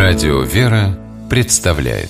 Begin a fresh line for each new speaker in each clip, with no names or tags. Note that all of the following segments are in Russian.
Радио «Вера» представляет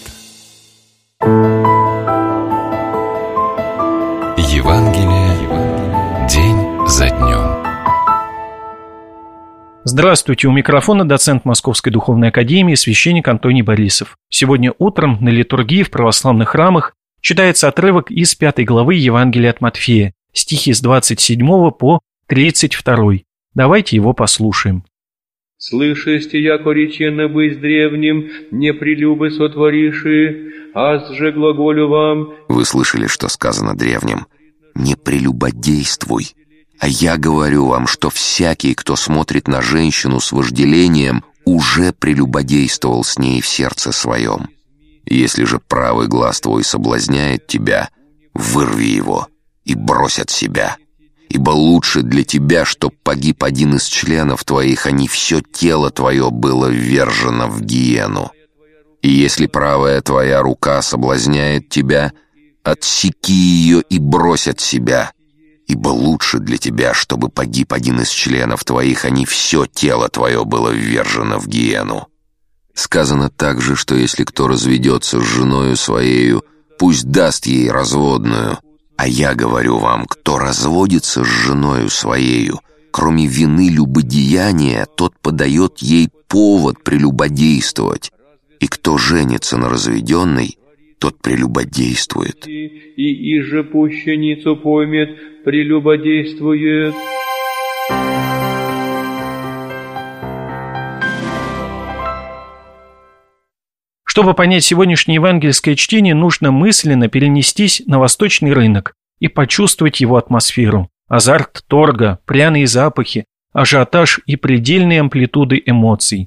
Евангелие день за днем.
Здравствуйте, у микрофона доцент Московской Духовной Академии, священник Антоний Борисов. Сегодня утром на литургии в православных храмах читается отрывок из 5 главы Евангелия от Матфея, стихи с 27 по 32. Давайте его послушаем.
«Слышите, яко речено быть древним, не прелюбы сотвориши, аз же глаголю вам».
Вы слышали, что сказано древним: «Не прелюбодействуй». А я говорю вам, что всякий, кто смотрит на женщину с вожделением, уже прелюбодействовал с ней в сердце своем. Если же правый глаз твой соблазняет тебя, вырви его и брось от себя. Ибо лучше для тебя, чтоб погиб один из членов твоих, а не все тело твое было ввержено в гиену. И если правая твоя рука соблазняет тебя, отсеки ее и брось от себя. Ибо лучше для тебя, чтобы погиб один из членов твоих, а не все тело твое было ввержено в гиену. Сказано также, что если кто разведется с женою своею, пусть даст ей разводную. А я говорю вам, кто разводится с женою своею, кроме вины любодеяния, тот подает ей повод прелюбодействовать. И кто женится на разведенной, тот прелюбодействует.
И иже пущеницу поймет, прелюбодействует».
Чтобы понять сегодняшнее евангельское чтение, нужно мысленно перенестись на восточный рынок и почувствовать его атмосферу. Азарт торга, пряные запахи, ажиотаж и предельные амплитуды эмоций.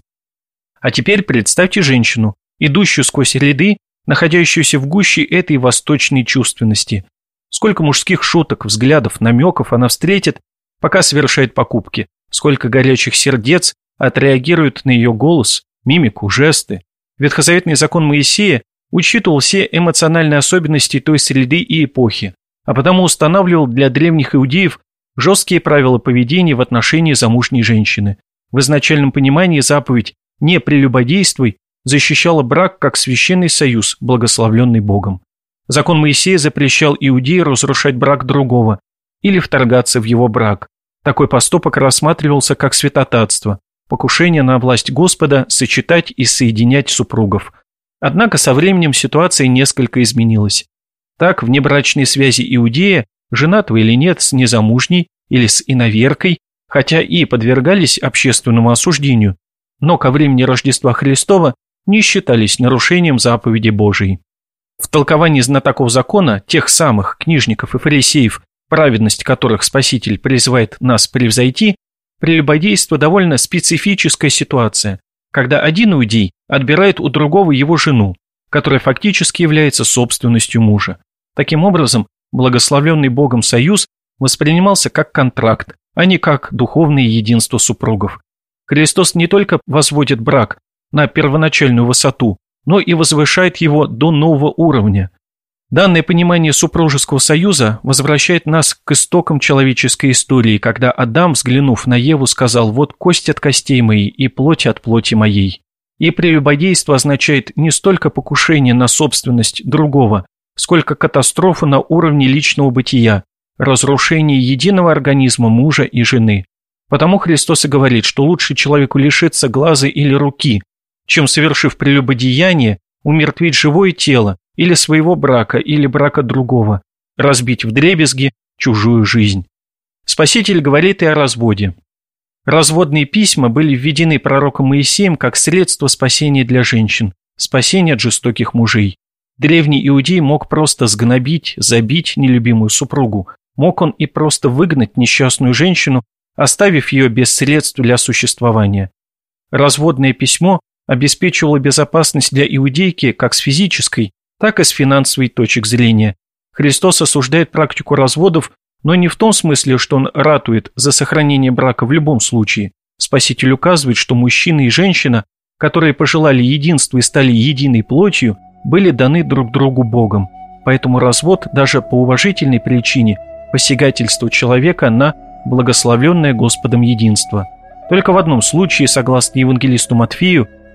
А теперь представьте женщину, идущую сквозь ряды, находящуюся в гуще этой восточной чувственности. Сколько мужских шуток, взглядов, намеков она встретит, пока совершает покупки. Сколько горячих сердец отреагируют на ее голос, мимику, жесты. Ветхозаветный закон Моисея учитывал все эмоциональные особенности той среды и эпохи, а потому устанавливал для древних иудеев жесткие правила поведения в отношении замужней женщины. В изначальном понимании заповедь «не прелюбодействуй» защищала брак как священный союз, благословленный Богом. Закон Моисея запрещал иудею разрушать брак другого или вторгаться в его брак. Такой поступок рассматривался как святотатство, покушение на власть Господа сочетать и соединять супругов. Однако со временем ситуация несколько изменилась. Так, в небрачной связи иудея, женатого или нет, с незамужней или с иноверкой, хотя и подвергались общественному осуждению, но ко времени Рождества Христова не считались нарушением заповеди Божией. В толковании знатоков закона, тех самых книжников и фарисеев, праведность которых Спаситель призывает нас превзойти, прелюбодейство довольно специфическая ситуация, когда один иудей отбирает у другого его жену, которая фактически является собственностью мужа. Таким образом, благословленный Богом союз воспринимался как контракт, а не как духовное единство супругов. Христос не только возводит брак на первоначальную высоту, но и возвышает его до нового уровня. Данное понимание супружеского союза возвращает нас к истокам человеческой истории, когда Адам, взглянув на Еву, сказал: «Вот кость от костей моей и плоть от плоти моей». И прелюбодейство означает не столько покушение на собственность другого, сколько катастрофу на уровне личного бытия, разрушение единого организма мужа и жены. Потому Христос и говорит, что лучше человеку лишиться глаза или руки, чем, совершив прелюбодеяние, умертвить живое тело или своего брака, или брака другого, разбить вдребезги чужую жизнь. Спаситель говорит и о разводе. Разводные письма были введены пророком Моисеем как средство спасения для женщин, спасения от жестоких мужей. Древний иудей мог просто сгнобить, забить нелюбимую супругу, мог он и просто выгнать несчастную женщину, оставив ее без средств для существования. Разводное письмо обеспечивало безопасность для иудейки как с физической, так и с финансовой точек зрения. Христос осуждает практику разводов, но не в том смысле, что он ратует за сохранение брака в любом случае. Спаситель указывает, что мужчина и женщина, которые пожелали единства и стали единой плотью, были даны друг другу Богом. Поэтому развод даже по уважительной причине – посягательство человека на благословленное Господом единство. Только в одном случае, согласно евангелисту Матфею,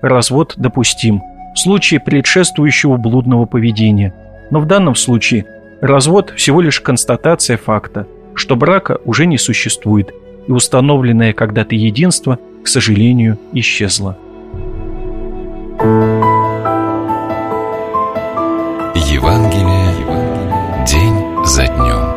развод допустим в случае предшествующего блудного поведения. Но в данном случае развод всего лишь констатация факта, что брака уже не существует, и установленное когда-то единство, к сожалению, исчезло.
Евангелие день за днем.